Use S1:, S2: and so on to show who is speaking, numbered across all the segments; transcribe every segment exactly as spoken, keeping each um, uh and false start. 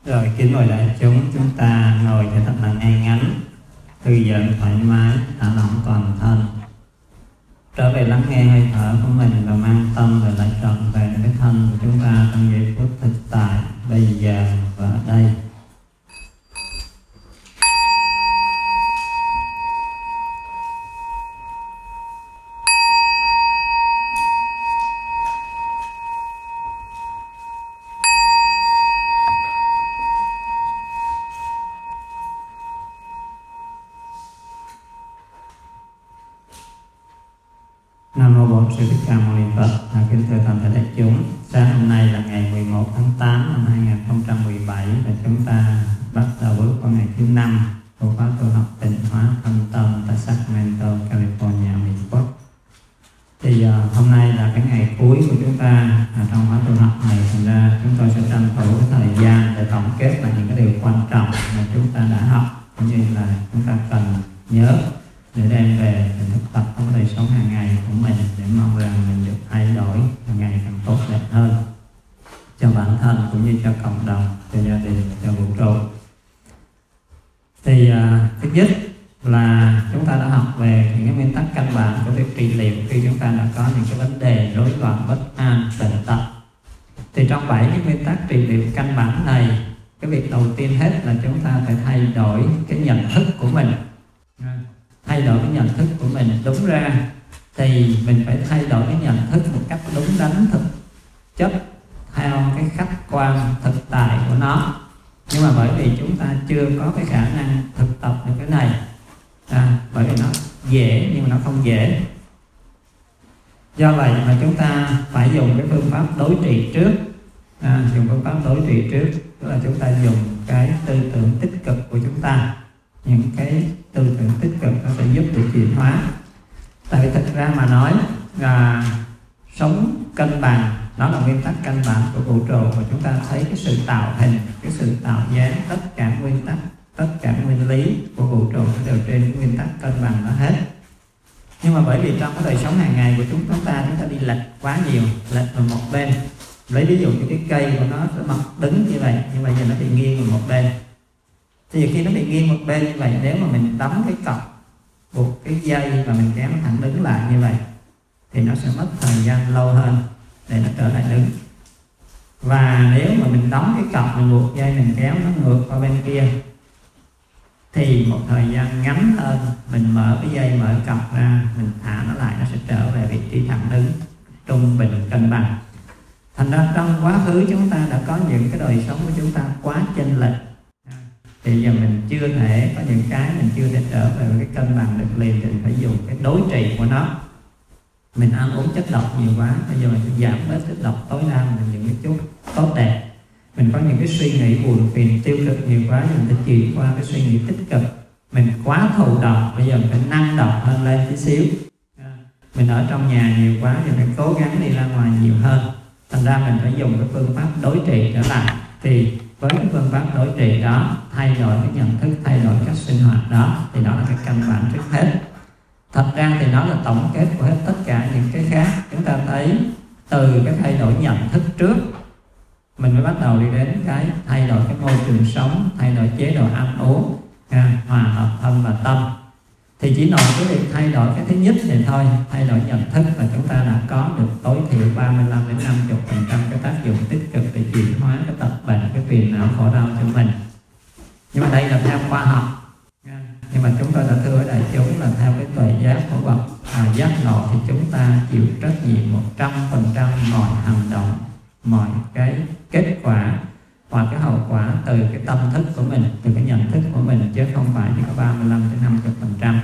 S1: Rồi kính mời đại chúng, chúng ta ngồi cho thật là ngay ngắn, thư giãn thoải mái, thả lỏng toàn thân, trở về lắng nghe hơi thở của mình và mang tâm về lại trọn vẹn cái thân của chúng ta trong giây phút thực tại bây giờ và ở đây. Nam mô Bổn Sư Thích Ca Mâu Ni Phật. À, kính thưa toàn thể đại chúng, sáng hôm nay là ngày mười một tháng tám năm hai nghìn không trăm mười bảy và chúng ta bắt đầu bước vào ngày thứ năm của khóa tu học tịnh hóa thân tâm tại Sacramento, California, Mỹ Quốc. Thì uh, hôm nay là cái ngày cuối của chúng ta à, trong khóa tu học này, thành ra chúng tôi sẽ tranh thủ cái thời gian để tổng kết lại những cái điều quan trọng mà chúng ta đã học, cũng như là chúng ta cần nhớ để đem về để thực tập trong đời sống hàng ngày của mình, để mong rằng mình được thay đổi càng ngày càng tốt đẹp hơn cho bản thân cũng như cho cộng đồng, cho gia đình, cho vũ trụ. Thì uh, thứ nhất là chúng ta đã học về những cái nguyên tắc căn bản của việc trị liệu khi chúng ta đã có những cái vấn đề rối loạn bất an, bệnh tật. Thì trong bảy cái nguyên tắc trị liệu căn bản này, cái việc đầu tiên hết là chúng ta phải thay đổi cái nhận thức của mình. Thay đổi cái nhận thức của mình, đúng ra thì mình phải thay đổi cái nhận thức một cách đúng đắn thực chất theo cái khách quan thực tại của nó. Nhưng mà bởi vì chúng ta chưa có cái khả năng thực tập được cái này, à, bởi vì nó dễ nhưng mà nó không dễ. Do vậy mà chúng ta phải dùng cái phương pháp đối trị trước, à, dùng phương pháp đối trị trước, tức là chúng ta dùng cái tư tưởng tích cực của chúng ta. Những cái tư tưởng tích cực nó sẽ giúp để chuyển hóa. Tại vì thực ra mà nói là sống cân bằng, đó là nguyên tắc căn bản của vũ trụ, và chúng ta thấy cái sự tạo hình, cái sự tạo dáng, tất cả nguyên tắc, tất cả nguyên lý của vũ trụ nó đều trên cái nguyên tắc cân bằng đó hết. Nhưng mà bởi vì trong cái đời sống hàng ngày của chúng ta, chúng ta đi lệch quá nhiều, lệch vào một bên. Lấy ví dụ như cái cây của nó sẽ mọc đứng như vậy, nhưng bây giờ nó bị nghiêng vào một bên. Thì khi nó bị nghiêng một bên như vậy, nếu mà mình đóng cái cọc, buộc cái dây và mình kéo nó thẳng đứng lại như vậy, thì nó sẽ mất thời gian lâu hơn để nó trở lại đứng. Và nếu mà mình đóng cái cọc, mình buộc dây, mình kéo nó ngược qua bên kia, thì một thời gian ngắn hơn, mình mở cái dây, mở cái cọc ra, mình thả nó lại, nó sẽ trở về vị trí thẳng đứng, trung bình, cân bằng. Thành ra trong quá khứ chúng ta đã có những cái đời sống của chúng ta quá chênh lệch. Thì giờ mình chưa thể, có những cái mình chưa thể trở về cái cân bằng được liền, thì mình phải dùng cái đối trị của nó. Mình ăn uống chất độc nhiều quá, bây giờ mình sẽ giảm bớt chất độc tối đa, mình những cái chút tốt đẹp. Mình có những cái suy nghĩ buồn phiền tiêu cực nhiều quá, mình phải chuyển qua cái suy nghĩ tích cực. Mình quá thụ động, bây giờ mình phải năng động hơn lên tí xíu. Mình ở trong nhà nhiều quá thì mình cố gắng đi ra ngoài nhiều hơn. Thành ra mình phải dùng cái phương pháp đối trị trở lại. Thì với cái phương pháp đối trị đó, thay đổi cái nhận thức, thay đổi cách sinh hoạt đó, thì đó là cái căn bản trước hết. Thật ra thì nó là tổng kết của hết tất cả những cái khác. Chúng ta thấy từ cái thay đổi nhận thức trước, mình mới bắt đầu đi đến cái thay đổi cái môi trường sống, thay đổi chế độ ăn uống, ha, hòa hợp thân và tâm. Thì chỉ nói cái việc thay đổi cái thứ nhất này thôi, thay đổi nhận thức là chúng ta đã có được tối thiểu ba mươi lăm đến năm mươi phần trăm cái tác dụng tích cực để chuyển hóa cái tật bệnh, cái phiền não khổ đau cho mình. Nhưng mà đây là theo khoa học, nhưng mà chúng tôi đã thưa với đại chúng là theo cái tuệ giác của bậc à, giác ngộ, thì chúng ta chịu trách nhiệm một trăm phần trăm mọi hành động, mọi cái kết quả hoặc cái hậu quả từ cái tâm thức của mình, từ cái nhận thức của mình, chứ không phải chỉ có ba mươi lăm đến năm mươi phần trăm.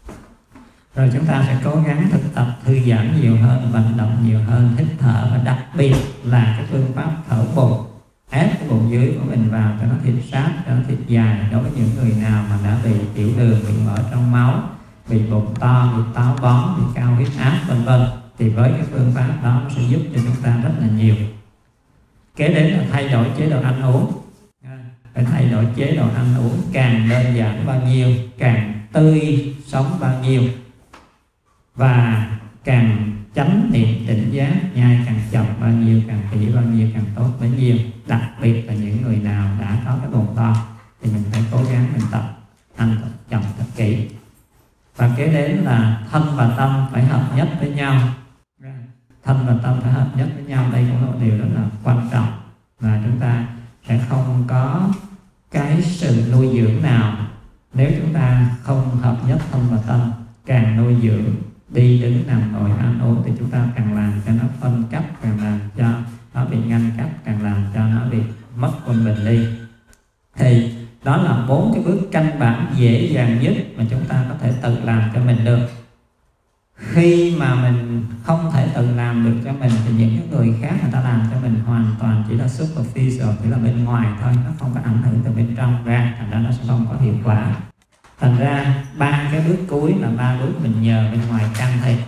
S1: Rồi chúng ta sẽ cố gắng thực tập thư giãn nhiều hơn, vận động nhiều hơn, hít thở, và đặc biệt là cái phương pháp thở bụng, ép cái bụng dưới của mình vào cho nó thịt sát, cho nó thịt dài. Đối với những người nào mà đã bị tiểu đường, bị mỡ trong máu, bị bụng to, bị táo bón, bị cao huyết áp vân vân, thì với cái phương pháp đó nó sẽ giúp cho chúng ta rất là nhiều. Kế đến là thay đổi chế độ ăn uống. Phải thay đổi chế độ ăn uống, càng đơn giản bao nhiêu, càng tươi sống bao nhiêu, và càng chánh niệm tỉnh giác, nhai càng chậm bao nhiêu, càng kỹ bao nhiêu càng tốt bấy nhiêu. Đặc biệt là những người nào đã có cái bồn to thì mình phải cố gắng mình tập thanh tập chậm thật kỹ. Và kế đến là thân và tâm phải hợp nhất với nhau. Thân và tâm phải hợp nhất với nhau, đây cũng là một điều rất là quan trọng, và chúng ta sẽ không có cái sự nuôi dưỡng nào nếu chúng ta không hợp nhất thân và tâm. Càng nuôi dưỡng đi đứng nằm ngồi ăn uống thì chúng ta càng làm cho nó phân cấp, càng làm cho nó bị ngăn cách, càng làm cho nó bị mất quân bình đi. Thì đó là bốn cái bước căn bản dễ dàng nhất mà chúng ta có thể tự làm cho mình được. Khi mà mình không thể tự làm được cho mình thì những cái người khác người ta làm cho mình hoàn toàn chỉ là superficial, chỉ là bên ngoài thôi, nó không có ảnh hưởng từ bên trong ra, thành ra nó sẽ không có hiệu quả. Thành ra ba cái bước cuối là ba bước mình nhờ bên ngoài can thiệp.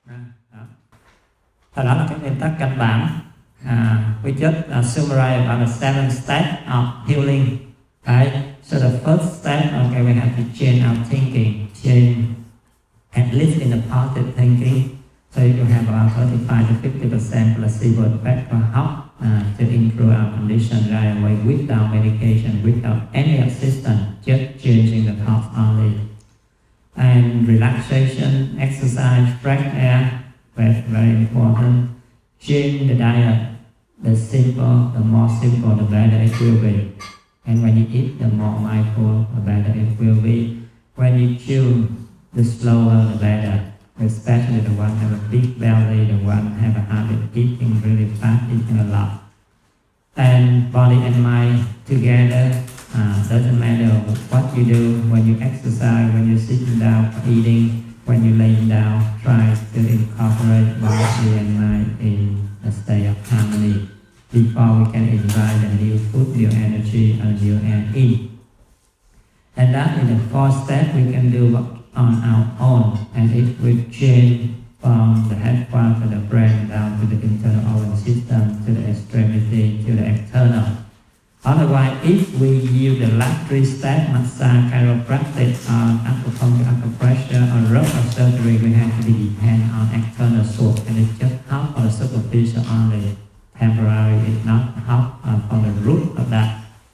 S1: Đó, đó là cái nguyên tắc căn bản. Uh, we just uh, summarize about the seven steps of healing. Right? So the first step, okay, we have to change our thinking, change at least in the positive thinking. So you have about thirty-five to fifty percent placebo effect for help uh, to improve our condition right away without medication, without any assistance, just changing the thoughts only. And relaxation, exercise, fresh air, very, very important. Change the diet. The simple, the more simple, the better it will be. And when you eat, the more mindful, the better it will be. When you chew, the slower, the better. Especially the one have a big belly, the one have a habit of eating really fast, eating a lot. And body and mind together, uh, doesn't matter what you do, when you exercise, when you're sitting down, eating, when you're laying down, try to incorporate body and mind in a state of harmony before we can invite a new food, new energy, and new air in. And that in the fourth step we can do on our own, and it will change from the headquarters of the brain down to the internal organ system, to the extremity, to the external. Otherwise, if we use the last three steps, massage, chiropractic, or acupuncture, acupressure, or robotic surgery, we have to be dependent on external source, and it just help for the superficial only, temporary. It not help uh, for the root of that.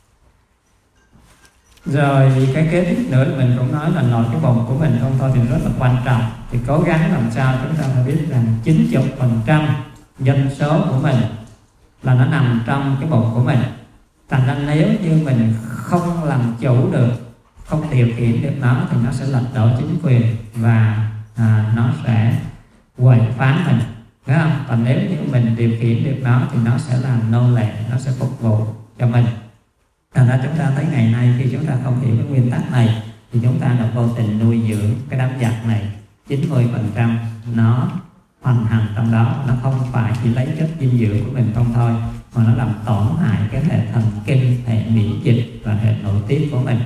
S1: Rồi cái kế tiếp nữa mình cũng nói là nội cái bụng của mình không thôi thì rất là quan trọng. Thì cố gắng làm sao chúng ta phải biết rằng chín mươi phần trăm dân số của mình là nó nằm trong cái bụng của mình. Thành ra nếu như mình không làm chủ được, không điều khiển được nó thì nó sẽ lật đổ chính quyền và à, nó sẽ quậy phá mình, phải không? Còn nếu như mình điều khiển được nó thì nó sẽ làm nô lệ, nó sẽ phục vụ cho mình. Thành ra chúng ta thấy ngày nay khi chúng ta không hiểu cái nguyên tắc này thì chúng ta đã vô tình nuôi dưỡng cái đám giặc này. Chín mươi phần trăm nó hoành hành trong đó, nó không phải chỉ lấy chất dinh dưỡng của mình không thôi, mà nó làm tổn hại cái hệ thần kinh, hệ miễn dịch và hệ nội tiết của mình.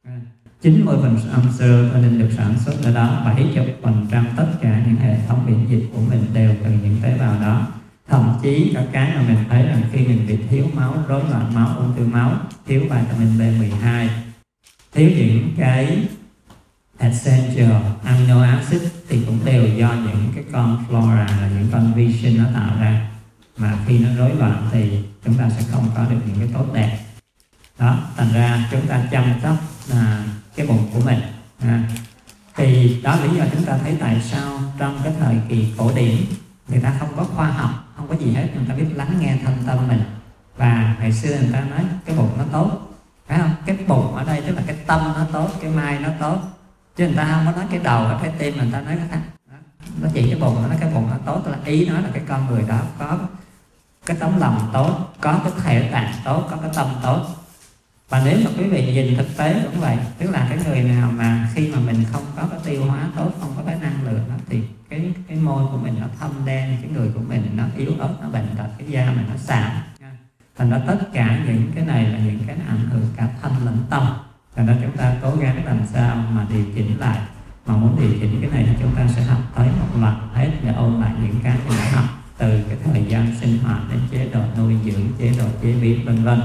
S1: chín mươi phần trăm serotonin được sản xuất ở đó, bảy mươi phần trăm tất cả những hệ thống miễn dịch của mình đều từ những tế bào đó. Thậm chí có cái mà mình thấy là khi mình bị thiếu máu, rối loạn máu, ung thư máu, thiếu vitamin B mười hai, thiếu những cái essential amino acid thì cũng đều do những cái con flora, là những con vi sinh nó tạo ra. Mà khi nó rối loạn thì chúng ta sẽ không có được những cái tốt đẹp. Đó, thành ra chúng ta chăm sóc là cái bụng của mình. À, thì đó lý do chúng ta thấy tại sao trong cái thời kỳ cổ điển người ta không có khoa học, không có gì hết, người ta biết lắng nghe thân tâm mình. Và ngày xưa người ta nói cái bụng nó tốt, phải không? Cái bụng ở đây tức là cái tâm nó tốt, cái mai nó tốt, chứ người ta không có nói cái đầu và cái tim, người ta nói cái nó chỉ cái bụng, nó nói cái bụng nó tốt, là ý nói là cái con người đó có cái tấm lòng tốt, có cái thể tạng tốt, có cái tâm tốt. Và nếu mà quý vị nhìn thực tế cũng vậy, tức là cái người nào mà khi mà mình không có cái tiêu hóa tốt, không có cái năng lượng đó, thì cái cái môi của mình nó thâm đen, cái người của mình nó yếu ớt, nó bệnh tật, cái da mình nó xạm. Thành ra tất cả những cái này là những cái ảnh hưởng cả thân lẫn tâm. Thành ra chúng ta cố gắng làm sao mà điều chỉnh lại. Mà muốn điều chỉnh cái này thì chúng ta sẽ học tới một loạt hết để ôn lại những cái mình đã học, từ cái thời gian sinh hoạt đến chế độ nuôi dưỡng, chế độ chế biến, vân vân.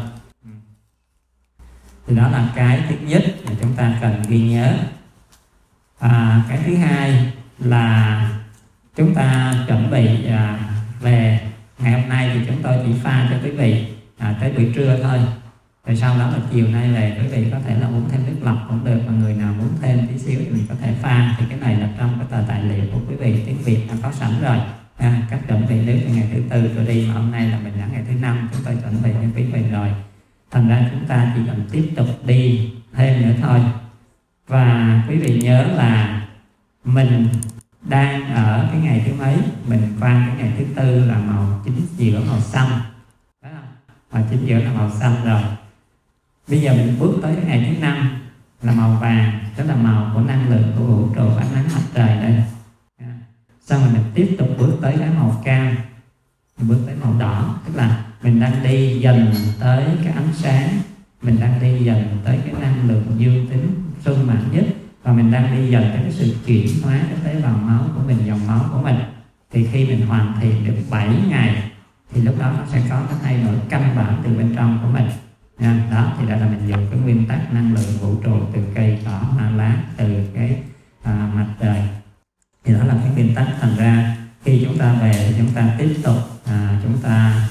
S1: Thì đó là cái thứ nhất mà chúng ta cần ghi nhớ. À, cái thứ hai là chúng ta chuẩn bị à, về ngày hôm nay thì chúng tôi chỉ pha cho quý vị à, tới buổi trưa thôi. Rồi sau đó là chiều nay về quý vị có thể là uống thêm nước lọc cũng được, và người nào muốn thêm tí xíu thì mình có thể pha. Thì cái này là trong cái tờ tài liệu của quý vị tiếng Việt đã có sẵn rồi. À, cách chuẩn bị nước ngày thứ tư trở đi, mà hôm nay là mình đã ngày thứ năm chúng tôi chuẩn bị cho quý vị rồi. Thành ra chúng ta chỉ cần tiếp tục đi thêm nữa thôi. Và quý vị nhớ là mình đang ở cái ngày thứ mấy? Mình qua cái ngày thứ tư là màu chính giữa màu xanh, phải không? Màu chính giữa là màu xanh rồi. Bây giờ mình bước tới cái ngày thứ năm là màu vàng, tức là màu của năng lượng của vũ trụ, ánh nắng mặt trời đây. Xong rồi mình tiếp tục bước tới cái màu cam, mình bước tới màu đỏ, tức là mình đang đi dần tới cái ánh sáng, mình đang đi dần tới cái năng lượng dương tính sung mãn nhất, và mình đang đi dần tới cái sự chuyển hóa cái tế bào máu của mình, dòng máu của mình. Thì khi mình hoàn thiện được bảy ngày thì lúc đó nó sẽ có cái thay đổi căn bản từ bên trong của mình. Nha. Đó thì đó là mình dùng cái nguyên tắc năng lượng vũ trụ từ cây cỏ hoa lá, từ cái à, mặt trời. Thì đó là cái nguyên tắc. Thành ra khi chúng ta về thì chúng ta tiếp tục à, chúng ta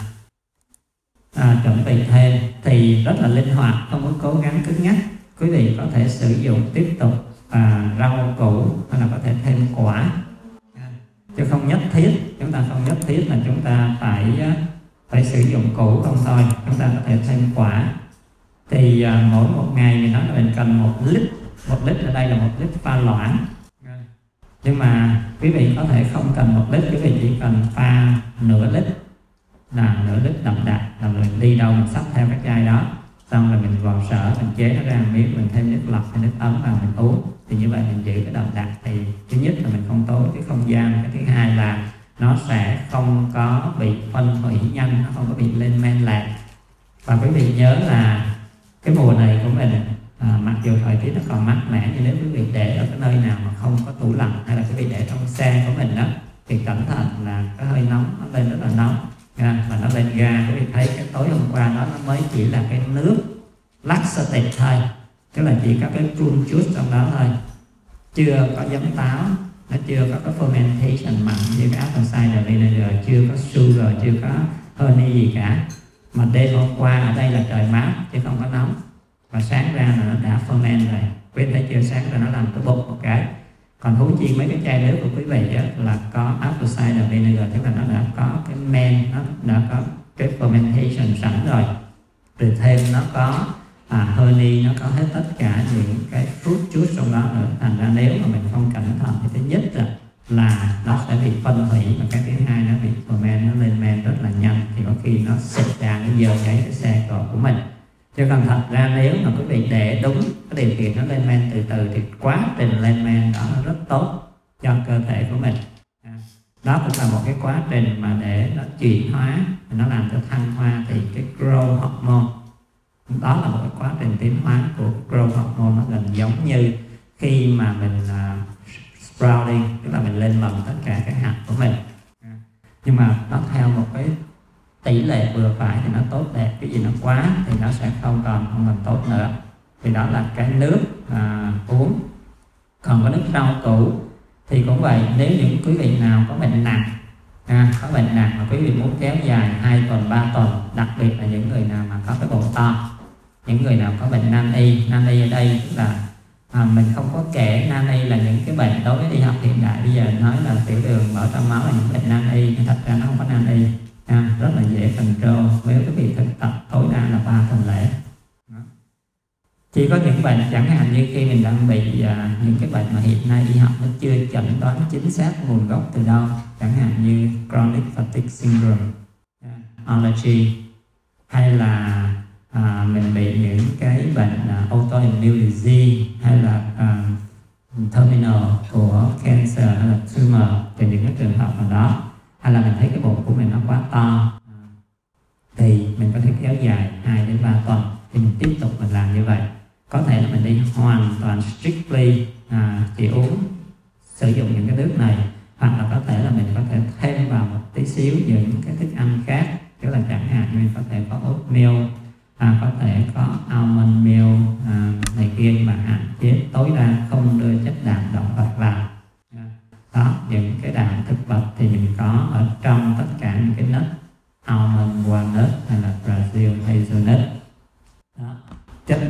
S1: à, chuẩn bị thêm thì rất là linh hoạt, không có cố gắng cứng nhắc. Quý vị có thể sử dụng tiếp tục à, rau củ, hay là có thể thêm quả, chứ không nhất thiết, chúng ta không nhất thiết là chúng ta phải phải sử dụng củ không thôi, chúng ta có thể thêm quả. Thì à, mỗi một ngày mình nói là mình cần một lít, một lít ở đây là một lít pha loãng. Nhưng mà quý vị có thể không cần một lít, quý vị chỉ cần pha nửa lít, là nửa lít đậm đặc, là mình đi đâu mình xách theo cái chai đó, xong rồi mình vào sở mình chế nó ra miếng, mình thêm nước lọc hay nước ấm vào mình uống. Thì như vậy mình giữ cái đậm đặc. Thì thứ nhất là mình không tốn cái không gian, cái thứ hai là nó sẽ không có bị phân hủy nhanh, nó không có bị lên men lạc. Và quý vị nhớ là cái mùa này của mình à, mặc dù thời tiết nó còn mát mẻ, nhưng nếu quý vị để ở cái nơi nào mà không có tủ lạnh, hay là quý vị để trong xe của mình đó, thì cẩn thận là cái hơi nóng nó lên rất là nóng nha, và nó lên ga. Quý vị thấy cái tối hôm qua đó nó mới chỉ là cái nước laxative thôi, tức là chỉ có cái prune juice trong đó thôi, chưa có giấm táo, nó chưa có cái fermentation mặn như cái apple cider vinegar, chưa có sugar, chưa có honey gì cả. Mà đêm hôm qua ở đây là trời mát chứ không có nóng, và sáng ra là nó đã ferment rồi. Quý vị thấy chưa, sáng ra nó làm cái bột một cái. Còn huống chi mấy cái chai nước của quý vị á, là có apple cider vinegar, tức là nó đã có cái men, nó đã có cái fermentation sẵn rồi. Từ thêm nó có à, honey, nó có hết tất cả những cái fruit juice trong đó nữa. Thành ra nếu mà mình không cẩn thận thì thứ nhất là, là nó sẽ bị phân hủy, và cái thứ hai nó bị ferment, nó lên men rất là nhanh, thì có khi nó xịt ra, nó dơ cháy cái xe cộ của mình. Chứ còn thật ra nếu mà quý vị để đúng cái điều kiện nó lên men từ từ thì quá trình lên men đó nó rất tốt cho cơ thể của mình. Đó cũng là một cái quá trình mà để nó chuyển hóa, nó làm cho thăng hoa. Thì cái growth hormone đó là một cái quá trình tiến hóa của growth hormone, nó gần giống như khi mà mình uh, sprouting, tức là mình lên mầm tất cả các hạt của mình. Nhưng mà nó theo một cái tỷ lệ vừa phải thì nó tốt đẹp. Cái gì nó quá thì nó sẽ không còn không còn tốt nữa. Thì đó là cái nước à, uống. Còn có nước rau củ thì cũng vậy. Nếu những quý vị nào có bệnh nặng, à, có bệnh nặng mà quý vị muốn kéo dài hai tuần ba tuần, đặc biệt là những người nào mà có cái bụng to, những người nào có bệnh nan y. Nan y ở đây tức là à, mình không có kể nan y là những cái bệnh đối với y học hiện đại bây giờ nói là tiểu đường mỡ trong máu là những bệnh nan y, nhưng thật ra nó không có nan y. À, rất là dễ control nếu quý vị thực tập tối đa là ba tuần lễ. Chỉ có những bệnh chẳng hạn như khi mình đang bị à, những cái bệnh mà hiện nay y học nó chưa chẩn đoán chính xác nguồn gốc từ đâu, chẳng hạn như chronic fatigue syndrome, allergy, hay là à, mình bị những cái bệnh uh, autoimmune disease, hay là uh, terminal của cancer, hay là tumor, thì những cái trường hợp nào đó, hay là mình thấy cái bụng của mình nó quá to, thì mình có thể kéo dài hai đến ba tuần thì mình tiếp tục mình làm như vậy. Có thể là mình đi hoàn toàn strictly à, chỉ uống sử dụng những cái nước này, hoặc là có thể là mình có thể thêm vào một tí xíu những cái thức ăn khác, tức là chẳng hạn mình có thể có oatmeal, à, có thể có almond meal à, này kia, mà hạn chế tối đa không đưa chất đạm động vật vào. Đó, những cái đạm thực vật thì mình có ở trong tất cả những cái nut, almond, walnut hay là Brazil hazelnut. Đó,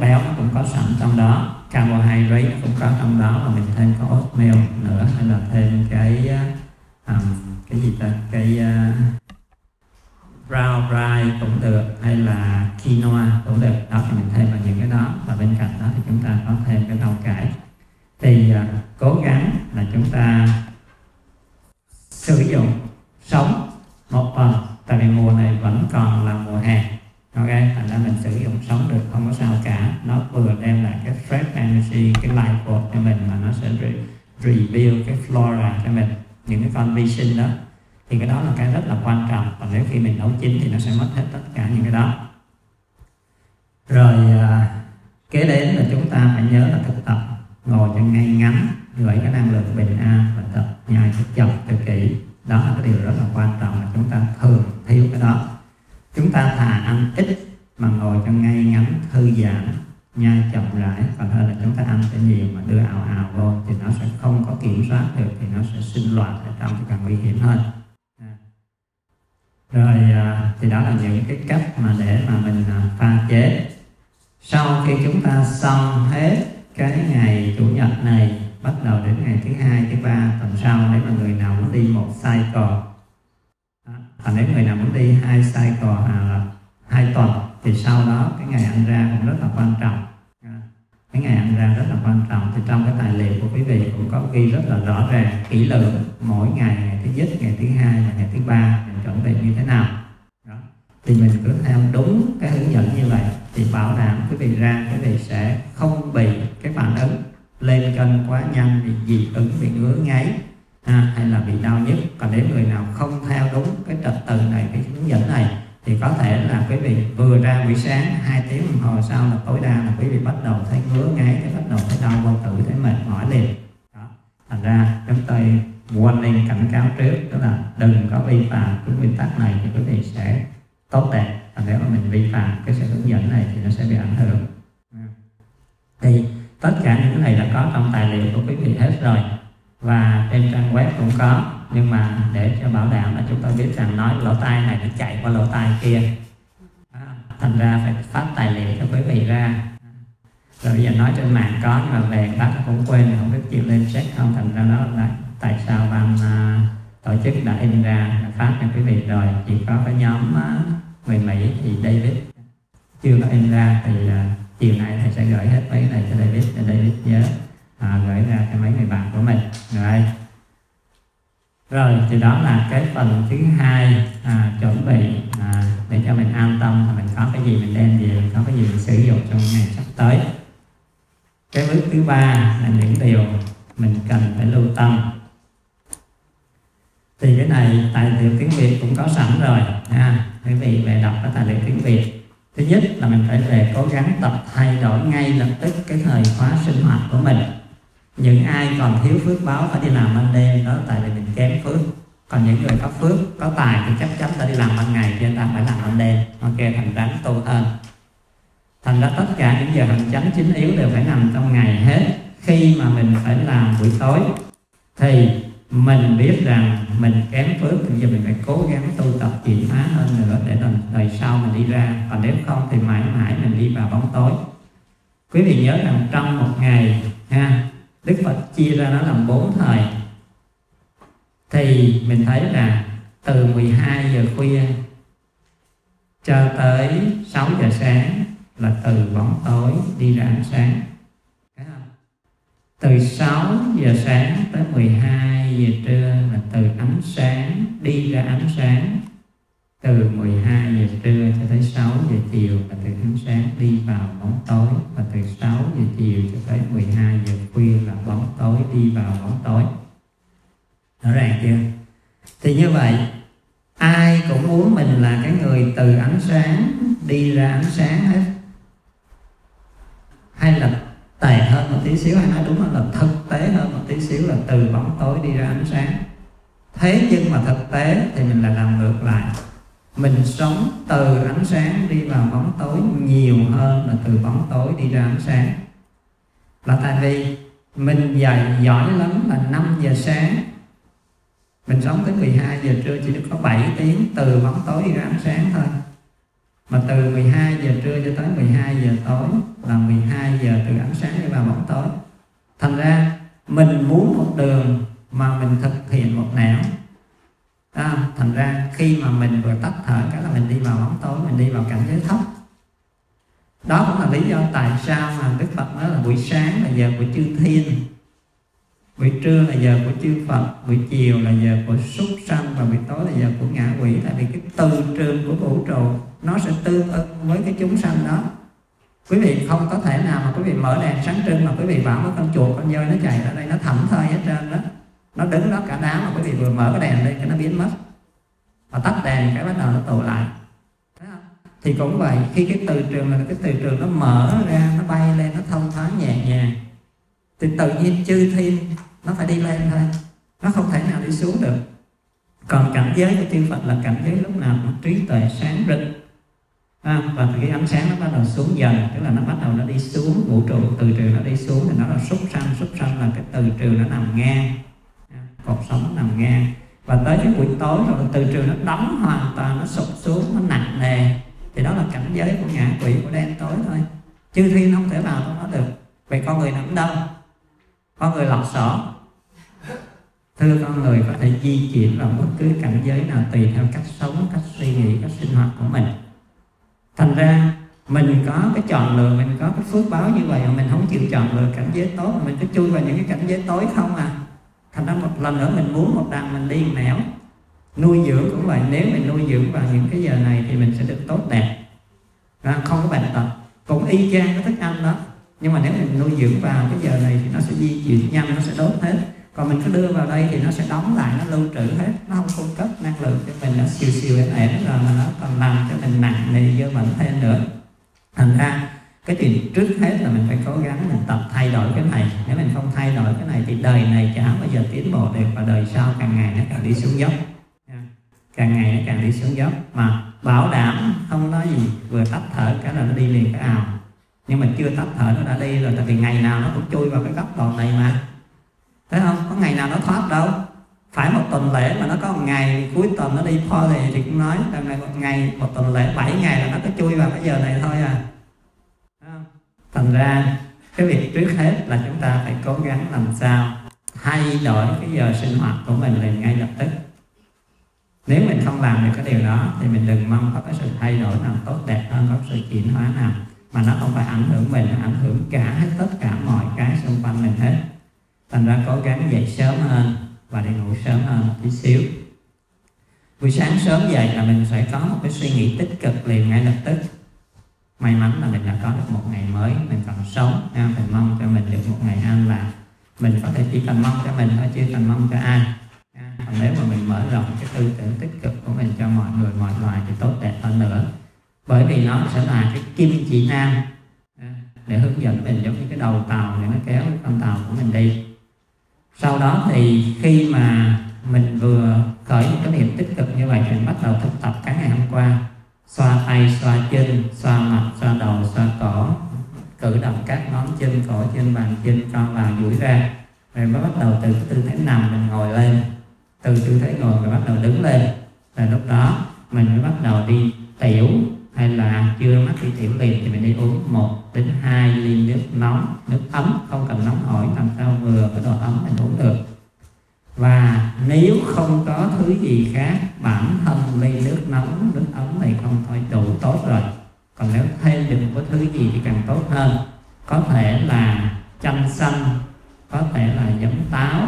S1: béo nó cũng có sẵn trong đó, carbohydrate nó cũng có trong đó, và mình thêm có oatmeal nữa, hay là thêm cái um, cái gì ta, cái uh, brown rice cũng được, hay là quinoa cũng được. Đó thì mình thêm vào những cái đó, và bên cạnh đó thì chúng ta có thêm cái rau cải. Thì uh, cố gắng là chúng ta sử dụng sống một phần, tại vì mùa này vẫn còn là mùa hè. Ok, thành ra mình sử dụng sống được, không có sao cả. Nó vừa đem lại cái fresh energy, cái life force cho mình, mà nó sẽ re rebuild cái flora cho mình, những cái con vi sinh đó. Thì cái đó là cái rất là quan trọng. Còn nếu khi mình nấu chín thì nó sẽ mất hết tất cả những cái đó. Rồi à, kế đến là chúng ta phải nhớ là thực tập ngồi cho ngay ngắn, gửi cái năng lượng bình an, và tập nhai thật chậm thật kỹ. Đó là cái điều rất là quan trọng, mà chúng ta thường thiếu cái đó. Chúng ta thà ăn ít mà ngồi cho ngay ngắn, thư giãn, nhai chậm rãi, còn hơn là chúng ta ăn cái nhiều mà đưa ào ào vô thì nó sẽ không có kiểm soát được, thì nó sẽ sinh loạn ở trong thì càng nguy hiểm hơn. Rồi thì đó là những cái cách mà để mà mình pha chế. Sau khi chúng ta xong hết cái ngày Chủ nhật này, bắt đầu đến ngày thứ hai, thứ ba tuần sau, nếu mà người nào muốn đi một cycle, còn nếu người nào muốn đi hai cycle à, hai tuần, thì sau đó cái ngày ăn ra cũng rất là quan trọng. Cái ngày ăn ra rất là quan trọng, thì trong cái tài liệu của quý vị cũng có ghi rất là rõ ràng, kỹ lưỡng mỗi ngày, ngày thứ nhất, ngày thứ hai và ngày thứ ba mình chuẩn bị như thế nào. Đó. Thì mình cứ theo đúng cái hướng dẫn như vậy thì bảo đảm quý vị ra, quý vị sẽ không bị cái phản ứng lên cân quá nhanh, bị dị ứng, bị ngứa ngáy, à, hay là bị đau nhức. Còn nếu người nào không theo đúng cái trật tự này, cái hướng dẫn này, thì có thể là quý vị vừa ra buổi sáng, hai tiếng đồng hồ sau là tối đa là quý vị bắt đầu thấy ngứa ngáy, cái bắt đầu thấy đau bao tử, thấy mệt mỏi liền. Đó. Thành ra chúng tôi warning, cảnh cáo trước, tức là đừng có vi phạm cái nguyên tắc này thì quý vị sẽ tốt đẹp. Còn nếu mà mình vi phạm cái sự hướng dẫn này thì nó sẽ bị ảnh hưởng. Thì tất cả những cái này đã có trong tài liệu của quý vị hết rồi, và trên trang web cũng có. Nhưng mà để cho bảo đảm là chúng tôi biết rằng nói lỗ tai này nó chạy qua lỗ tai kia, à, thành ra phải phát tài liệu cho quý vị ra. Rồi bây giờ nói trên mạng có, nhưng mà về bác cũng quên, không biết chịu lên check không. Thành ra đó là tại sao ban uh, tổ chức đã in ra phát cho quý vị rồi. Chỉ có cái nhóm uh, người Mỹ thì David chưa có in ra, thì uh, chiều nay thầy sẽ gửi hết mấy này cho David, cho David nhớ à, gửi ra cho mấy người bạn của mình. Rồi Rồi thì đó là cái phần thứ hai, à, chuẩn bị à, để cho mình an tâm là mình có cái gì mình đem về, có cái gì mình sử dụng trong ngày sắp tới. Cái bước thứ ba là những điều mình cần phải lưu tâm. Thì cái này tài liệu tiếng Việt cũng có sẵn rồi ha, quý vị về đọc cái tài liệu tiếng Việt. Thứ nhất là mình phải về cố gắng tập thay đổi ngay lập tức cái thời khóa sinh hoạt của mình. Những ai còn thiếu phước báo phải đi làm ban đêm, đó tại vì mình kém phước. Còn những người có phước, có tài thì chắc chắn ta đi làm ban ngày, cho nên ta phải làm ban đêm. Ok, thành ráng tu hơn. Thành ra tất cả những giờ hành chánh chính yếu đều phải nằm trong ngày hết. Khi mà mình phải làm buổi tối thì mình biết rằng mình kém phước, thì giờ mình phải cố gắng tu tập chuyển hóa hơn nữa để đời, đời sau mình đi ra. Còn nếu không thì mãi mãi mình đi vào bóng tối. Quý vị nhớ rằng trong một ngày ha, Đức Phật chia ra nó làm bốn thời. Thì mình thấy là từ mười hai giờ khuya cho tới sáu giờ sáng là từ bóng tối đi ra ánh sáng. Từ sáu giờ sáng tới mười hai giờ trưa là từ ánh sáng đi ra ánh sáng. Từ mười hai giờ trưa cho tới sáu giờ chiều là từ ánh sáng đi vào bóng tối. Và từ sáu giờ chiều cho tới mười hai giờ khuya là bóng tối đi vào bóng tối. Rõ ràng chưa? Thì như vậy, ai cũng muốn mình là cái người từ ánh sáng đi ra ánh sáng hết. Hay là tệ hơn một tí xíu, hay nói đúng là thực tế hơn một tí xíu là từ bóng tối đi ra ánh sáng. Thế nhưng mà thực tế thì mình lại làm ngược lại. Mình sống từ ánh sáng đi vào bóng tối nhiều hơn là từ bóng tối đi ra ánh sáng. Là tại vì mình dạy giỏi lắm là năm giờ sáng, mình sống tới mười hai giờ trưa chỉ được có bảy tiếng từ bóng tối đi ra ánh sáng thôi. Mà từ mười hai giờ trưa cho tới mười hai giờ tối là mười hai giờ từ ánh sáng đi vào bóng tối. Thành ra mình muốn một đường mà mình thực hiện một nẻo. À, thành ra khi mà mình vừa tắt thở cái là mình đi vào bóng tối, mình đi vào cảnh giới thấp. Đó cũng là lý do tại sao mà Đức Phật nói là buổi sáng là giờ của chư thiên, buổi trưa là giờ của chư Phật, buổi chiều là giờ của súc sanh và buổi tối là giờ của ngạ quỷ. Tại vì cái từ trường của vũ trụ nó sẽ tương ứng với cái chúng sanh đó. Quý vị không có thể nào mà quý vị mở đèn sáng trưng mà quý vị bảo với con chuột, con dơi nó chạy ra đây nó thảnh thơi hết trơn đó. Nó đứng đó cả đám mà quý vị vừa mở cái đèn lên cái nó biến mất. Và tắt đèn cái bắt đầu nó tụ lại. Thấy không? Thì cũng vậy, khi cái từ trường là cái từ trường nó mở ra, nó bay lên, nó thông thoáng nhẹ nhàng, thì tự nhiên chư thiên nó phải đi lên thôi, nó không thể nào đi xuống được. Còn cảnh giới của chư Phật là cảnh giới lúc nào cũng trí tuệ sáng rực. À, và cái ánh sáng nó bắt đầu xuống dần, tức là nó bắt đầu nó đi xuống, vũ trụ từ trường nó đi xuống thì nó là súc sanh. Súc sanh là cái từ trường nó nằm ngang, cột sống nó nằm ngang. Và tới cái buổi tối rồi từ trường nó đóng hoàn toàn, nó sụp xuống, nó nặng nề, thì đó là cảnh giới của ngạ quỷ, của đen tối thôi. Chư thiên không thể vào trong đó được. Vậy con người nằm đâu? Con người lọt sỏ. Thưa con người có thể di chuyển vào bất cứ cảnh giới nào tùy theo cách sống, cách suy nghĩ, cách sinh hoạt của mình. Thành ra mình có cái chọn lựa, mình có cái phước báo như vậy mà mình không chịu chọn lựa cảnh giới tốt, mình cứ chui vào những cái cảnh giới tối không à. Thành ra một lần nữa mình muốn một đằng mình đi nẻo. Nuôi dưỡng cũng vậy, nếu mình nuôi dưỡng vào những cái giờ này thì mình sẽ được tốt đẹp, không có bệnh tật. Cũng y chang cái thức ăn đó, nhưng mà nếu mình nuôi dưỡng vào cái giờ này thì nó sẽ di chuyển nhanh, nó sẽ đốt hết. Còn mình cứ đưa vào đây thì nó sẽ đóng lại, nó lưu trữ hết, nó không cung cấp năng lượng cho mình, nó siêu siêu ẻn ẻn rồi mà nó còn làm cho mình nặng nề dơ bẩn thêm nữa. Thành ra cái chuyện trước hết là mình phải cố gắng mình tập thay đổi cái này. Nếu mình không thay đổi cái này thì đời này chả bao giờ tiến bộ được, và đời sau càng ngày nó càng đi xuống dốc, càng ngày nó càng đi xuống dốc. Mà bảo đảm không nói gì, vừa tắt thở cái là nó đi liền cái ào. Nhưng mà chưa tắt thở nó đã đi rồi, tại vì ngày nào nó cũng chui vào cái góc độ này mà. Thấy không? Có ngày nào nó thoát đâu. Phải một tuần lễ mà nó có một ngày cuối tuần nó đi party thì cũng nói rằng là một ngày, một tuần lễ bảy ngày là nó cứ chui vào cái giờ này thôi à. Thành ra cái việc trước hết là chúng ta phải cố gắng làm sao thay đổi cái giờ sinh hoạt của mình liền ngay lập tức. Nếu mình không làm được cái điều đó thì mình đừng mong có cái sự thay đổi nào tốt đẹp hơn, có sự chuyển hóa nào mà nó không phải ảnh hưởng mình, nó ảnh hưởng cả hết tất cả mọi cái xung quanh mình hết. Thành ra cố gắng dậy sớm hơn và đi ngủ sớm hơn một tí xíu. Buổi sáng sớm dậy là mình phải có một cái suy nghĩ tích cực liền ngay lập tức. May mắn là mình đã có được một ngày mới, mình còn sống, mình mong cho mình được một ngày an lạc. Mình có thể chỉ cần mong cho mình thôi, chưa cần mong cho ai. Còn nếu mà mình mở rộng cái tư tưởng tích cực của mình cho mọi người, mọi loài thì tốt đẹp hơn nữa. Bởi vì nó sẽ là cái kim chỉ nam để hướng dẫn mình, giống như cái đầu tàu để nó kéo cái con tàu của mình đi. Sau đó thì khi mà mình vừa khởi những cái niệm tích cực như vậy thì mình bắt đầu thực tập cái ngày hôm qua. Xoa tay, xoa chân, xoa mặt, xoa đầu, xoa cổ, cử động các ngón chân, cổ chân, bàn chân co vào duỗi ra. Rồi mới bắt đầu từ cái tư thế nằm mình ngồi lên, từ tư thế ngồi rồi bắt đầu đứng lên. Rồi lúc đó mình mới bắt đầu đi tiểu, hay là chưa mắc đi tiểu liền thì mình đi uống một đến hai ly nước nóng, nước ấm, không cần nóng hổi, làm sao vừa cái độ ấm mình uống được. Và nếu không có thứ gì khác, bản thân ly nước nóng, nước ấm này không thôi đủ tốt rồi. Còn nếu thêm được một thứ gì thì càng tốt hơn. Có thể là chanh xanh, có thể là giấm táo,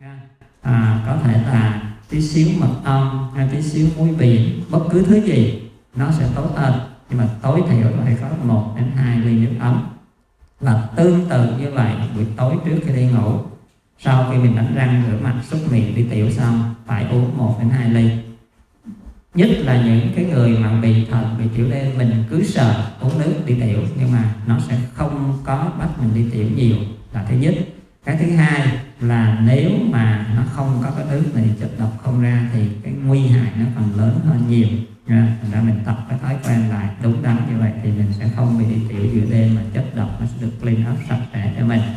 S1: à, có thể là tí xíu mật ong hay tí xíu muối biển, bất cứ thứ gì nó sẽ tốt hơn. Nhưng mà tối thiểu phải có một đến hai ly nước ấm. Và tương tự như vậy, buổi tối trước khi đi ngủ, sau khi mình đánh răng, rửa mặt, súc miệng, đi tiểu xong, phải uống một đến hai ly. Nhất là những cái người mà bị thận, bị tiểu đêm, mình cứ sợ uống nước đi tiểu nhưng mà nó sẽ không có bắt mình đi tiểu nhiều, là thứ nhất. Cái thứ hai là nếu mà nó không có cái nước này, chất độc không ra thì cái nguy hại nó còn lớn hơn nhiều. Thành ra mình tập cái thói quen lại đúng đắn như vậy thì mình sẽ không bị đi tiểu giữa đêm, mà chất độc nó sẽ được clean up sạch sẽ cho mình.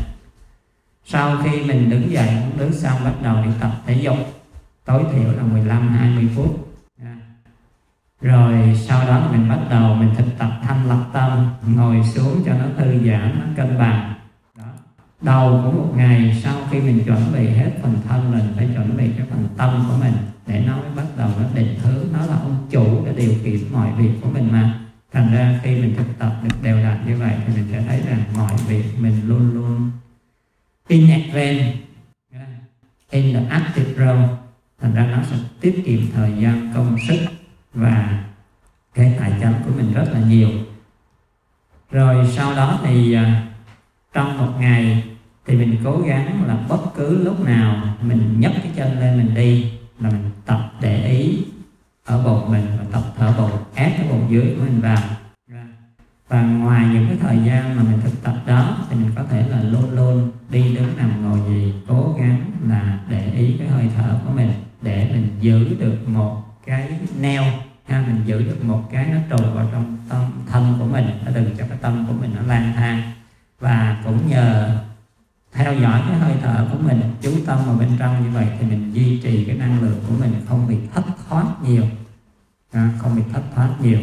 S1: Sau khi mình đứng dậy uống nước xong, bắt đầu đi tập thể dục, tối thiểu là mười lăm đến hai mươi phút. Rồi sau đó mình bắt đầu mình thực tập thanh lập tâm, ngồi xuống cho nó thư giãn, nó cân bằng. Đó. Đầu của một ngày sau khi mình chuẩn bị hết phần thân, mình phải chuẩn bị cái phần tâm của mình để nó mới bắt đầu nó định hướng, nó là ông chủ để điều khiển mọi việc của mình mà. Thành ra khi mình thực tập được đều đặn như vậy thì mình sẽ thấy rằng mọi việc mình luôn luôn in advance, in the active role. Thành ra nó sẽ tiết kiệm thời gian, công sức và cái tài chánh của mình rất là nhiều. Rồi sau đó thì trong một ngày thì mình cố gắng là bất cứ lúc nào mình nhấc cái chân lên mình đi là mình tập để ý ở bụng mình và tập thở bụng, ép cái bụng dưới của mình vào. Và ngoài những cái thời gian mà mình thực tập đó thì mình có thể là luôn luôn đi đứng nằm ngồi gì cố gắng là để ý cái hơi thở của mình để mình giữ được một cái neo ha, mình giữ được một cái nó trù vào trong tâm thân của mình, nó đừng cho cái tâm của mình nó lang thang. Và cũng nhờ theo dõi cái hơi thở của mình, chú tâm vào bên trong như vậy thì mình duy trì cái năng lượng của mình không bị thất thoát nhiều, à, không bị thất thoát nhiều.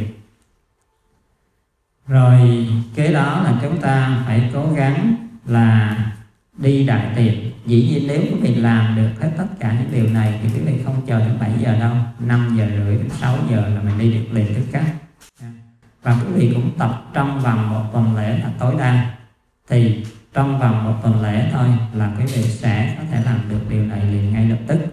S1: Rồi kế đó là chúng ta phải cố gắng là đi đại tiện. Dĩ nhiên nếu quý vị làm được hết tất cả những điều này thì quý vị không chờ đến bảy giờ đâu, năm giờ rưỡi đến sáu giờ là mình đi được liền tất cả. Và quý vị cũng tập trong vòng một tuần lễ là tối đa. Thì trong vòng một tuần lễ thôi là quý vị sẽ có thể làm được điều này liền ngay lập tức.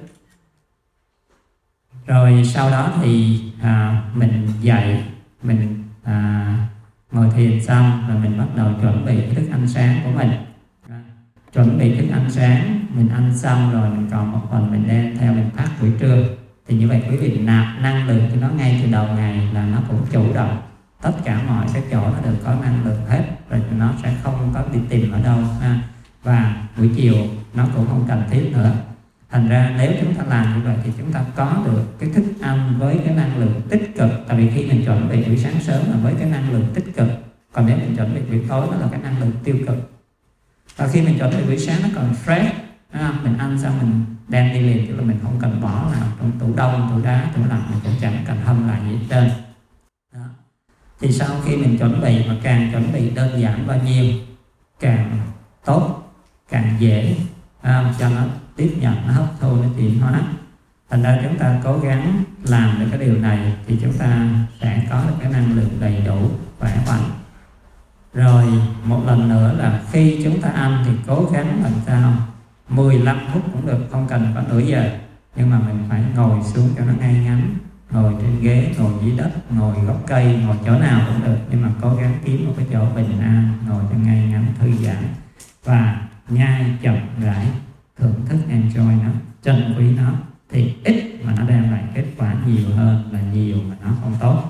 S1: Rồi sau đó thì à, mình dậy, mình à, ngồi thiền xong rồi mình bắt đầu chuẩn bị cái thức ăn sáng của mình. Chuẩn bị thức ăn sáng, mình ăn xong rồi mình còn một phần mình đem theo mình phát buổi trưa. Thì như vậy quý vị nạp năng lượng cho nó ngay từ đầu ngày là nó cũng chủ động. Tất cả mọi cái chỗ nó đều có năng lượng hết, rồi nó sẽ không có đi tìm ở đâu ha. Và buổi chiều nó cũng không cần thiết nữa. Thành ra nếu chúng ta làm như vậy thì chúng ta có được cái thức ăn với cái năng lượng tích cực. Tại vì khi mình chuẩn bị buổi sáng sớm là với cái năng lượng tích cực, còn nếu mình chuẩn bị buổi tối nó là cái năng lượng tiêu cực. Và khi mình chuẩn bị buổi sáng nó còn fresh, à, mình ăn xong mình đem đi liền, tức là mình không cần bỏ nào trong tủ đông, tủ đá, tủ lạnh, mình cũng chẳng cần hâm lại gì hết trơn. Đó. Thì sau khi mình chuẩn bị, mà càng chuẩn bị đơn giản bao nhiêu càng tốt, càng dễ à, cho nó tiếp nhận, nó hấp thu, nó chuyển hóa. Thành ra chúng ta cố gắng làm được cái điều này thì chúng ta sẽ có được cái năng lượng đầy đủ, khỏe mạnh. Rồi một lần nữa là khi chúng ta ăn thì cố gắng làm sao mười lăm phút cũng được, không cần có nửa giờ, nhưng mà mình phải ngồi xuống cho nó ngay ngắn, ngồi trên ghế, ngồi dưới đất, ngồi gốc cây, ngồi chỗ nào cũng được, nhưng mà cố gắng kiếm một cái chỗ bình an, ngồi cho ngay ngắn, thư giãn và nhai chậm rãi, thưởng thức, enjoy nó, trân quý nó. Thì ít mà nó đem lại kết quả nhiều hơn là nhiều mà nó không tốt.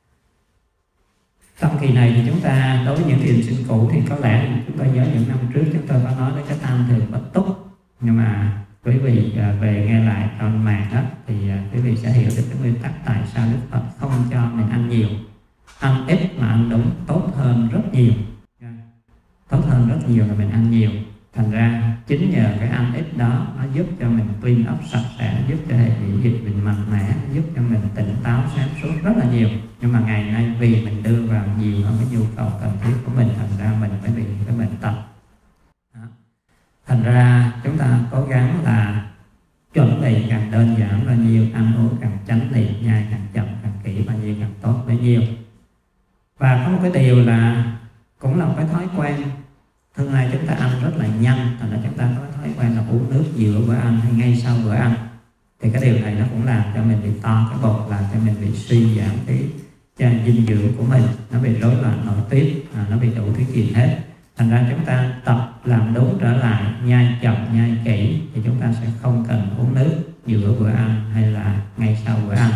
S1: Trong kỳ này thì chúng ta đối với những thiền sinh cũ thì có lẽ chúng ta nhớ những năm trước chúng tôi có nói đến cái tam thường bất túc, nhưng mà quý vị về nghe lại trên mạng đó thì quý vị sẽ hiểu được cái nguyên tắc tại sao Đức Phật không cho mình ăn nhiều. Ăn ít mà ăn đúng tốt hơn rất nhiều, tốt hơn rất nhiều là mình ăn nhiều. Thành ra chính nhờ cái ăn ít đó nó giúp cho mình clean up sạch sẽ, giúp cho hệ miễn dịch mình mạnh mẽ, giúp cho mình tỉnh táo sáng suốt rất là nhiều. Nhưng mà ngày nay vì mình đưa vào nhiều hơn cái nhu cầu cần thiết của mình, thành ra mình mới bị cái bệnh tật. Đó. Thành ra chúng ta cố gắng là chuẩn bị càng đơn giản bao nhiêu, ăn uống càng chánh niệm, nhai càng chậm càng kỹ bao nhiêu càng tốt bấy nhiêu. Và có một cái điều là cũng là một cái thói quen. Thường nay chúng ta ăn rất là nhanh, thành ra chúng ta có thói quen là uống nước giữa bữa ăn hay ngay sau bữa ăn. Thì cái điều này nó cũng làm cho mình bị to cái bụng, làm cho mình bị suy giảm cái dinh dưỡng của mình, nó bị rối loạn nội tiết, à, nó bị đủ thứ chuyện hết. Thành ra chúng ta tập làm đúng trở lại, nhai chậm, nhai kỹ thì chúng ta sẽ không cần uống nước giữa bữa ăn hay là ngay sau bữa ăn.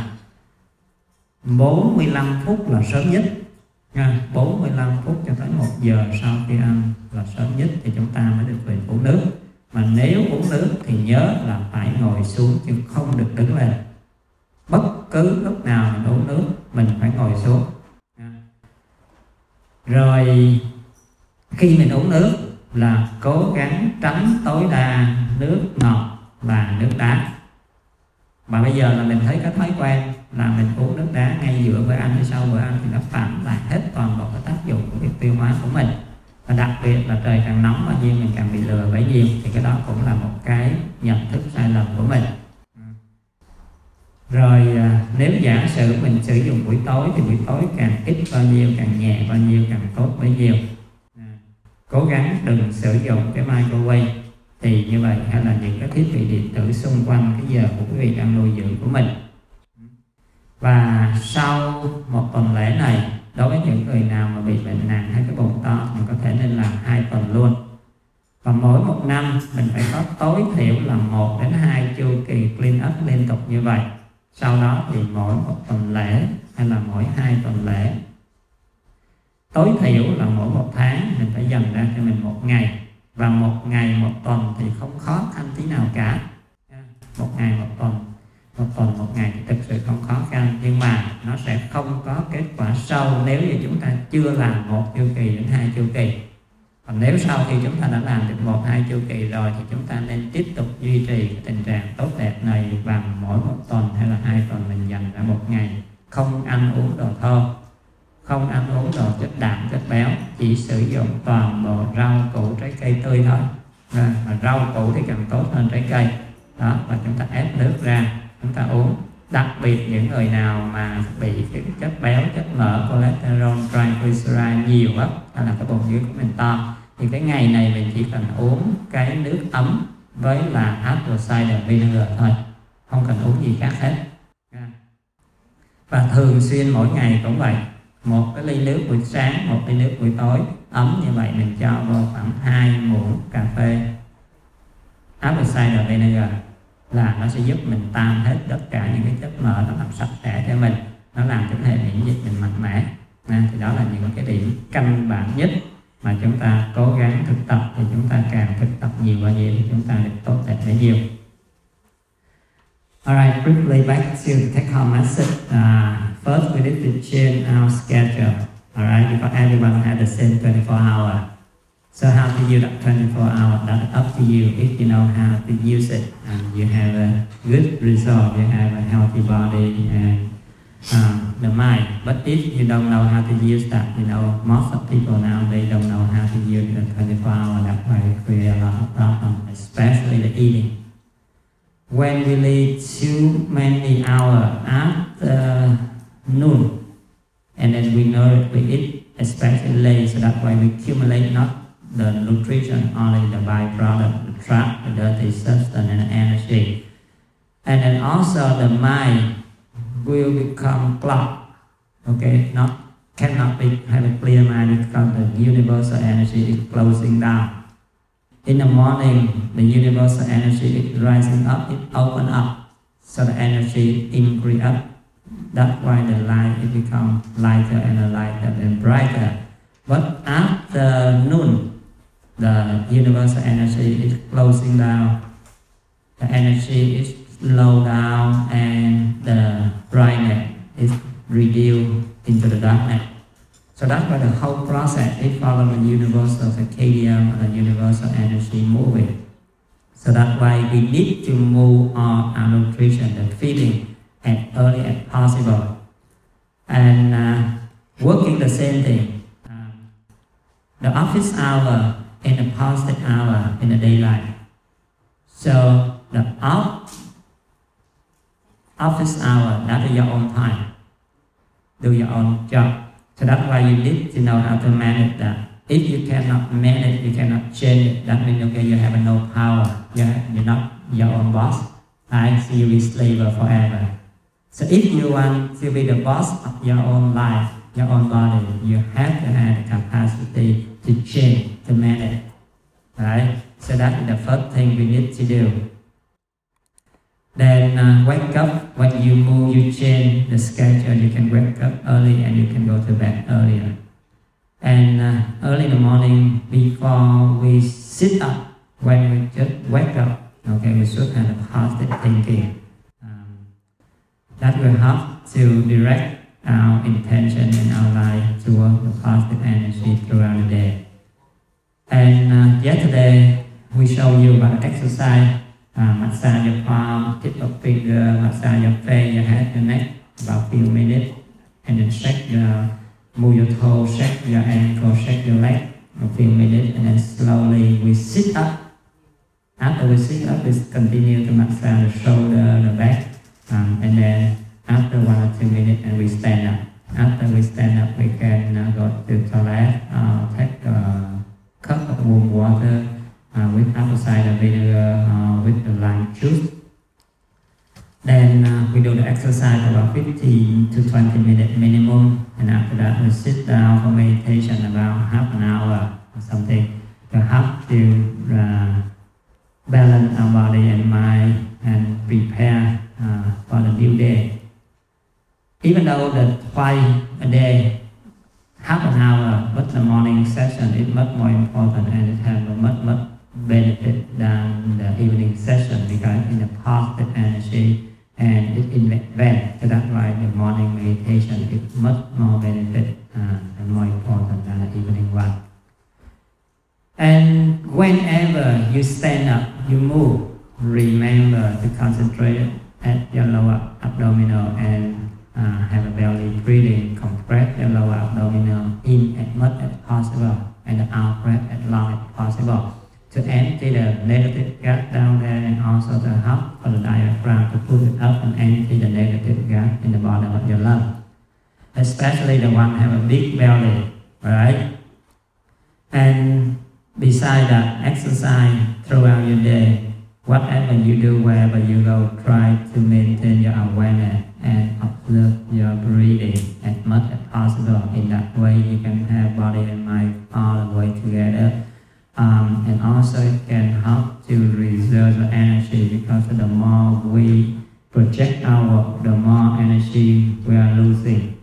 S1: bốn mươi lăm phút là sớm nhất. bốn mươi lăm phút cho tới một giờ sau khi ăn là sớm nhất thì chúng ta mới được quyền uống nước. Mà nếu uống nước thì nhớ là phải ngồi xuống chứ không được đứng lên. Bất cứ lúc nào mình uống nước mình phải ngồi xuống. Rồi khi mình uống nước là cố gắng tránh tối đa nước ngọt và nước đá. Và bây giờ là mình thấy cái thói quen là mình uống nước đá ngay giữa bữa ăn hay sau bữa ăn thì nó phản lại hết toàn bộ cái tác dụng của việc tiêu hóa của mình. Và đặc biệt là trời càng nóng bao nhiêu mình càng bị lừa bấy nhiêu, thì cái đó cũng là một cái nhận thức sai lầm của mình. Rồi nếu giả sử mình sử dụng buổi tối thì buổi tối càng ít bao nhiêu, càng nhẹ bao nhiêu càng tốt bấy nhiêu. Cố gắng đừng sử dụng cái microwave, thì như vậy hay là những cái thiết bị điện tử xung quanh cái giờ của quý vị đang nuôi dưỡng của mình. Và sau một tuần lễ này, đối với những người nào mà bị bệnh nặng hay cái bụng to, mình có thể nên làm hai tuần luôn. Và mỗi một năm mình phải có tối thiểu là một đến hai chu kỳ clean up liên tục như vậy. Sau đó thì mỗi một tuần lễ hay là mỗi hai tuần lễ. Tối thiểu là mỗi một tháng mình phải dành ra cho mình một ngày. Và một ngày một tuần thì không khó khăn tí nào cả. Một ngày một tuần, một tuần một ngày thì thực sự không khó khăn. Nhưng mà nó sẽ không có kết quả sâu nếu như chúng ta chưa làm một chu kỳ đến hai chu kỳ. Còn nếu sau khi chúng ta đã làm được một hai chu kỳ rồi thì chúng ta nên tiếp tục duy trì cái tình trạng tốt đẹp này bằng mỗi một tuần hay là hai tuần mình dành ra một ngày. Không ăn uống đồ thô, không ăn uống đồ chất đạm, chất béo, chỉ sử dụng toàn bộ rau củ, trái cây tươi thôi. À, mà rau củ thì càng tốt hơn trái cây. Đó, và chúng ta ép nước ra, chúng ta uống. Đặc biệt những người nào mà bị cái chất béo, chất mỡ, cholesterol, triglyceride nhiều á, hay là cái bụng dưới của mình to, thì cái ngày này mình chỉ cần uống cái nước ấm với là apple cider vinegar thôi, không cần uống gì khác hết. Và thường xuyên mỗi ngày cũng vậy, một cái ly nước buổi sáng, một ly nước buổi tối ấm như vậy, mình cho vô khoảng hai muỗng cà phê apple cider vinegar là nó sẽ giúp mình tan hết tất cả những cái chất mỡ, nó làm sạch sẽ cho mình, nó làm cho hệ miễn dịch mình mạnh mẽ. À, thì đó là những cái điểm căn bản nhất mà chúng ta cố gắng thực tập, thì chúng ta càng thực tập nhiều bao nhiêu thì chúng ta được tốt đẹp bấy nhiêu. Alright, briefly back to the take-home message. Uh, first, we need to change our schedule. Alright, because everyone has the same twenty-four hour. So how to use that twenty-four hour, that's up to you. If you know how to use it and you have a good result, you have a healthy body and um, the mind. But if you don't know how to use that, you know, most of people now, they don't know how to use the twenty-four hour. That's why it creates a lot of problems, especially the eating. When we leave too many hours after noon, and then we know that we eat especially late, so that's why we accumulate not the nutrition, only the byproduct, the trap, the dirty substance and the energy. And then also the mind will become clogged, okay, not cannot be have a clear mind because the universal energy is closing down. In the morning, the universal energy is rising up, it open up, so the energy increase up. That's why the light it become lighter and lighter and brighter. But after noon, the universal energy is closing down. The energy is slow down and the brightness is reduced into the darkness. So that's why the whole process is following the universal circadian and the universal energy moving. So that's why we need to move on our nutrition, the feeding, as early as possible. And uh, working the same thing. Um, the office hour and the positive hour in the daylight. So the off, office hour, that is your own time. Do your own job. So that's why you need to know how to manage that. If you cannot manage, you cannot change it, that means okay, you have no power. You're, you're not your own boss. Right? So you'll be slave forever. So if you want to be the boss of your own life, your own body, you have to have the capacity to change, to manage. Right? So that is the first thing we need to do. Then uh, wake up, when you move, you change the schedule, you can wake up early and you can go to bed earlier. And uh, early in the morning, before we sit up, when we just wake up, okay, we should have a positive thinking. Um, that will help to direct our intention in our life toward the positive energy throughout the day. And uh, yesterday, we showed you about exercise. Uh, massage your palm, tip of finger, massage your face, your head, your neck, about few minutes, and then shake your, move your toes, shake your ankle, shake your leg a few minutes, and then slowly we sit up. After we sit up, we continue to massage the shoulder, the back, um, and then after one or two minutes, and we stand up. After we stand up, we can uh, go to the toilet, uh, take a cup of warm water uh, with apple cider vinegar, uh, with the lime juice. Then uh, we do the exercise about fifteen to twenty minutes minimum, and after that we sit down for meditation about half an hour or something to help to uh, balance our body and mind and prepare uh, for the new day. Even though that twice a day, half an hour, but the morning session is much more important and it has a much, much benefit than the evening session because it's a positive energy and it's in advance. So that's why the morning meditation is much more benefit uh, and more important than the evening one. And whenever you stand up, you move, remember to concentrate at your lower abdominal and uh, have a belly breathing, compress your lower abdominal in as much as possible and the out breath as long as possible to empty the negative gas down there and also to help for the diaphragm to pull it up and empty the negative gas in the bottom of your lung. Especially the one have a big belly, right? And besides that, exercise throughout your day. Whatever you do, wherever you go, try to maintain your awareness and observe your breathing as much as possible. In that way, you can have body and mind all the way together. Um, and also it can help to reserve the energy because the more we project outward, the more energy we are losing.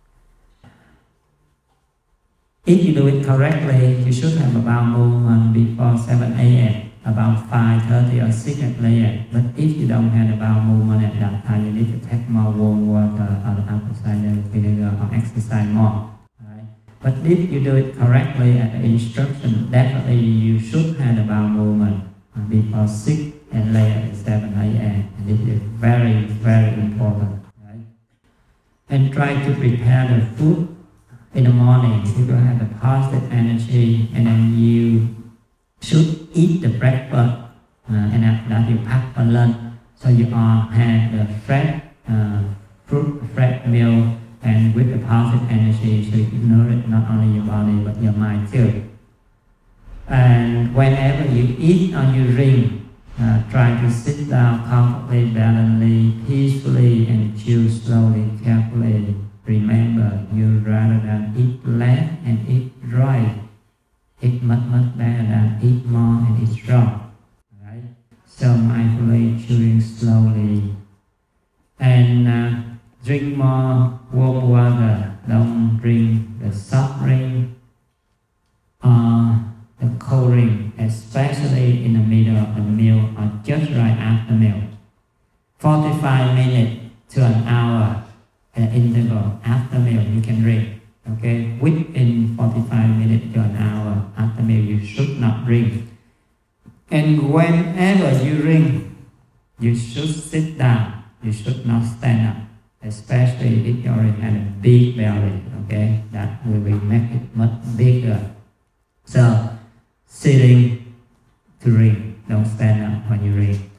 S1: If you do it correctly, you should have a bowel movement before seven A M, about five thirty or six A M. But if you don't have a bowel movement at that time, you need to take more warm water or the apple cider vinegar or exercise more. Right? But if you do it correctly at the instruction, definitely you should have a bowel movement before six and later at seven A M. And this is very, very important. Right? And try to prepare the food in the morning. You will have a positive energy, and then you should eat the breakfast, uh, and after that you pack for lunch, so you all have the fresh uh, fruit, fresh meal, and with the positive energy, so you can nourish not only your body but your mind too. And whenever you eat or you drink, uh, try to sit down comfortably, balancedly, peacefully, and chew slowly, carefully. Remember, you rather than eat less and eat right, eat much, much better than eat more and eat wrong. Right? So mindfully, chewing slowly. And uh, drink more warm water. Don't drink the soft drink or the cold drink, especially in the middle of the meal or just right after meal. forty-five minutes to an hour an interval after meal you can drink. Okay, within forty-five minutes to an hour after meal you should not drink. And whenever you drink, you should sit down. You should not stand up, especially if you already have a big belly. Okay, that will make it much bigger. So sitting to drink, don't stand up when you drink.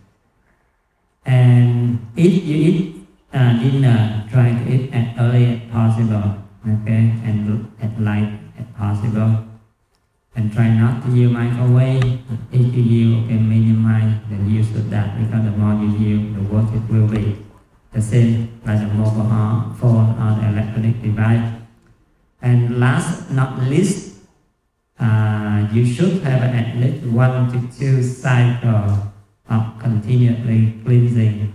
S1: And if you eat Uh, dinner, try to eat as early as possible, okay, and as light as possible, and try not to use microwave. If you use, okay, minimize the use of that, because the more you use, the worse it will be. The same like the mobile phone or the electronic device. And last not least, uh, you should have at least one to two cycles of continuously cleansing.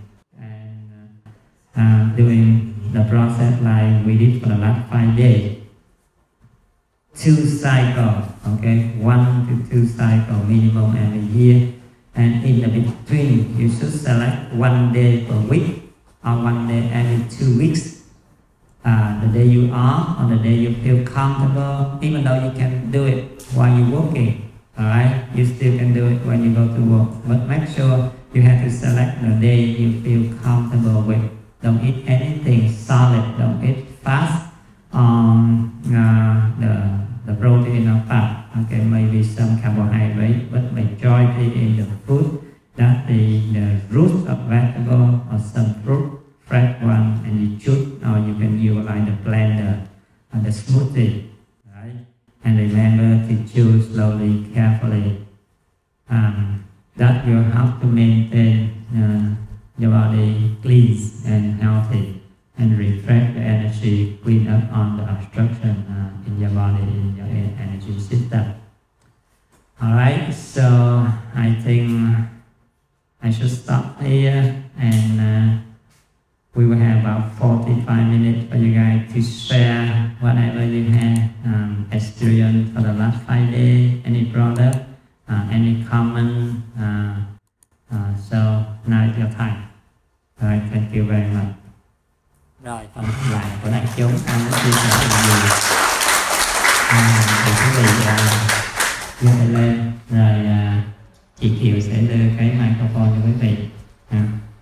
S1: Uh, doing the process like we did for the last five days. Two cycles, okay, one to two cycles minimum every year, and in the between you should select one day per week or one day every two weeks. Uh, the day you are or the day you feel comfortable, even though you can do it while you're working, alright, you still can do it when you go to work, but make sure you have to select the day you feel comfortable with. don't eat anything solid, don't eat fast on uh, the the protein or fat. Okay, maybe some carbohydrate, but majority in the food, that the, the root of vegetable or some fruit, fresh one, and you choose, or you can utilize the blender or the smoothie, right? And remember to chew slowly, carefully. Um, that will help to maintain uh, your body clean and healthy, and refresh the energy, clean up on the obstruction uh, in your body, in your energy system. Alright, so I think I should stop here, and uh, we will have about forty-five minutes for you guys to share whatever you have um, experienced for the last five days, any product, uh, any comment. Uh, uh, so now is your time. Alright, thank you very much. Rồi, phần lại của đại chúng anh đã chia sẻ điều gì? À, thì quý vị uh, đưa tay lên, rồi uh, chị Kiều sẽ đưa cái microphone cho quý